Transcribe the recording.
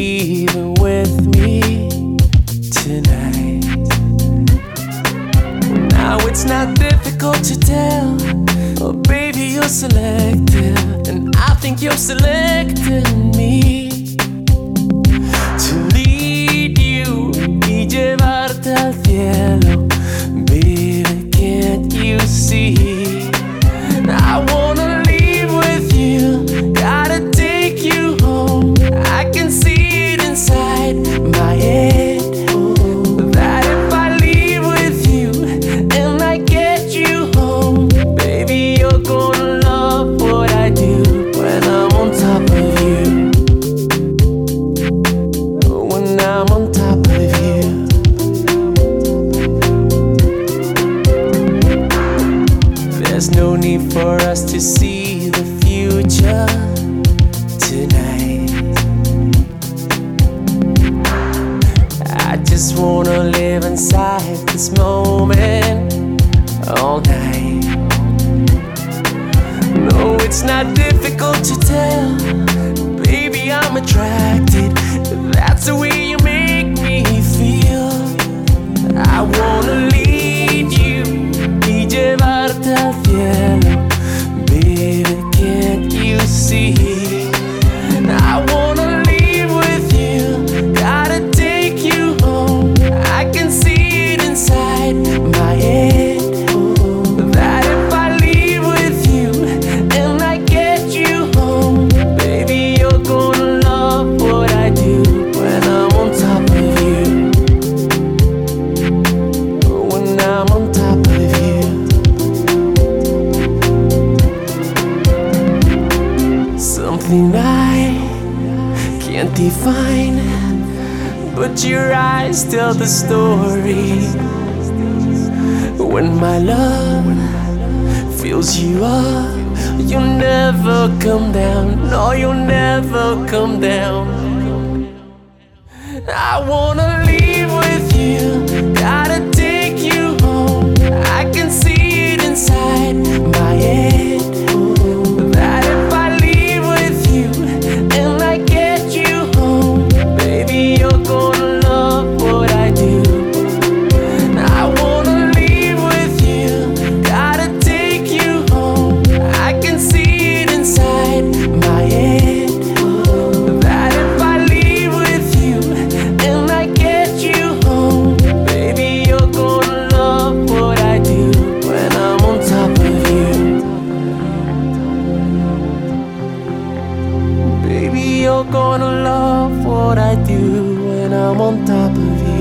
leaving with me tonight. Now it's not difficult to tell. Oh, baby, you're selective, and I think you're selecting me to lead you y llevarte al cielo. Baby, can't you see? I wanna leave with you, gotta take you home. I can see it inside my head that if I leave with you and I get you home, baby, you're gonna love what I do when I'm on top of you. When I'm on top of you. There's no need for us to see the future tonight. I just wanna live inside this moment all night. No, it's not difficult to tell. Baby, I'm attracted. That's the way you make me feel. I wanna lead you y llevarte al cielo. Baby, can't you see? I wanna leave with you, gotta take you home. I can see it inside my head that if I leave with you and I get you home, baby, you're gonna love what I do when I'm on top of you. When I'm on top of you. Something I can't define, but your eyes tell the story. When my love fills you up, you'll never come down. No, you'll never come down. I wanna leave with you, gotta take you home. I can see it inside my head that if I leave with you and I get you home, baby, you're gonna love what I do. I wanna leave with you, gotta take you home. I can see it inside my head that if I leave with you and I get you home, baby, you're gonna love what I do when I'm on top of you. Baby, you're gonna love what I do when I'm on top of you.